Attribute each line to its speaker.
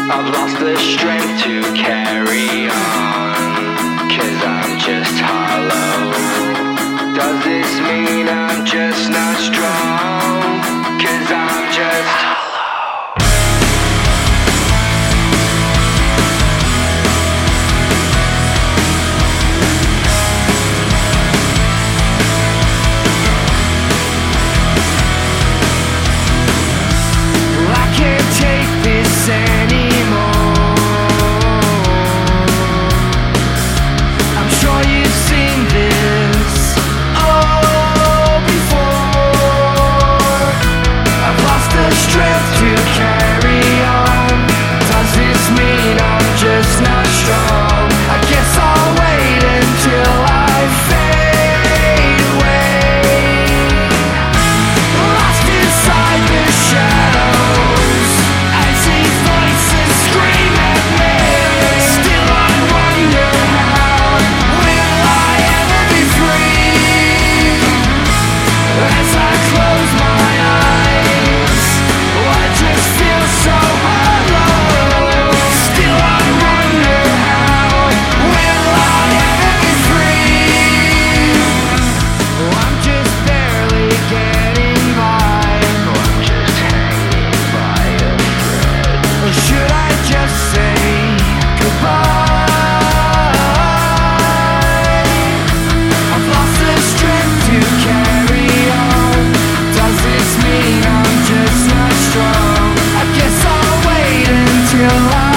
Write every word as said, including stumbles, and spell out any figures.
Speaker 1: I've lost the strength to carry on, 'cause I'm just hollow. Does this mean I'm just not strong? 'Cause I'm just hollow.
Speaker 2: Well, I can't take this anymore. I'm sure you've seen this all before. I've lost the strength to carry on. Does this mean I'm just not strong? I guess I'll wait until I fade away, lost inside the shadows. I see voices scream at me. Still I wonder how will I ever be free? As I close my eyes, oh, I just feel so hollow. Still I wonder how will I ever be free? Oh, I'm just barely getting by.
Speaker 1: Oh, I'm just hanging by a thread.
Speaker 2: Or should I just say goodbye? I've lost the strength to carry on. Does this mean I'm just not strong? I guess I'll wait until I